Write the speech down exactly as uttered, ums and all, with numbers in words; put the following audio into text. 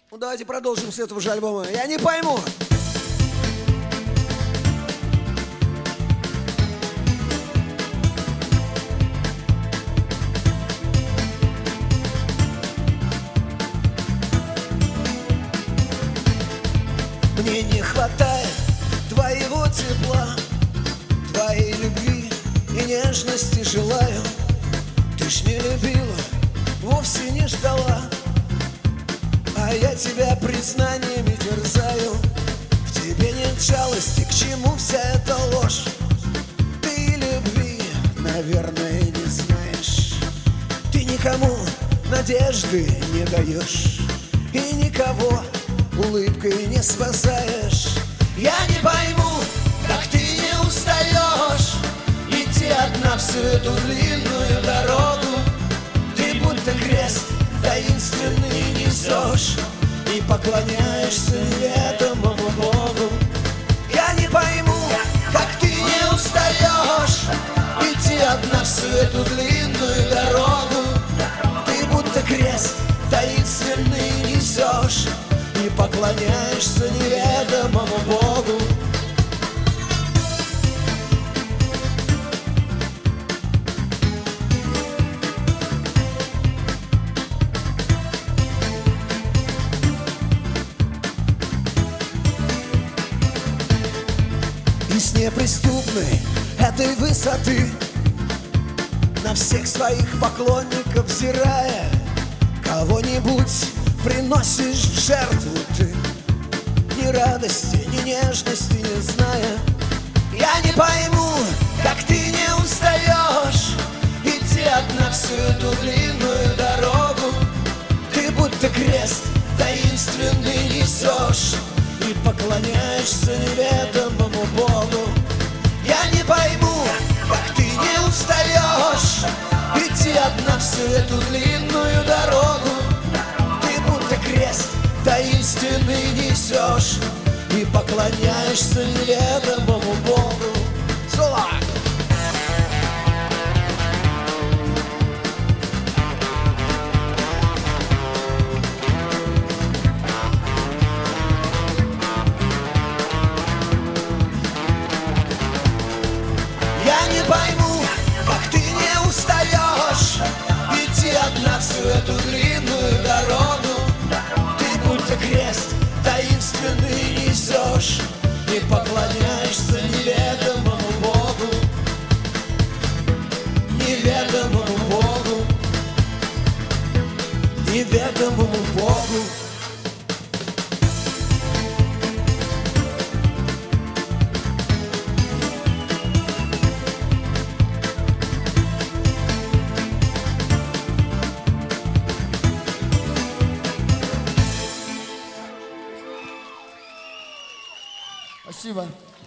Ну давайте продолжим с этого же альбома. Я не пойму. Мне не хватает твоего тепла, твоей любви и нежности желаю. Ты ж не любила, вовсе не ждала, а я тебя признаниями терзаю. В тебе нет жалости, к чему вся эта ложь? Ты любви, наверное, не знаешь. Ты никому надежды не даешь и никого улыбкой не спасаешь. Я не пойму, как ты не устаешь идти одна всю эту длинную дорогу. Ты будто крест таинственный несешь и поклоняешься неведомому Богу. Я не пойму, как ты не устаешь идти одна всю эту длинную дорогу. Ты будто крест таинственный несешь и поклоняешься неведомому Богу. И с неприступной этой высоты на всех своих поклонников взирая, кого-нибудь приносишь в жертву ты, ни радости, ни нежности не зная. Я не пойму, как ты не устаешь идти одна всю эту длинную дорогу. Ты будто крест таинственный несешь и поклоняешься неведомому Богу. Я не пойму, как ты не устаешь идти одна всю эту длинную дорогу. Крест таинственный несешь и поклоняешься неведомому Богу. Соло! Я не пойму, как ты не устаешь идти одна всю эту длинную дорогу. Крест таинственный несешь и поклоняешься неведомому Богу. Неведомому Богу. Неведомому Богу. Спасибо.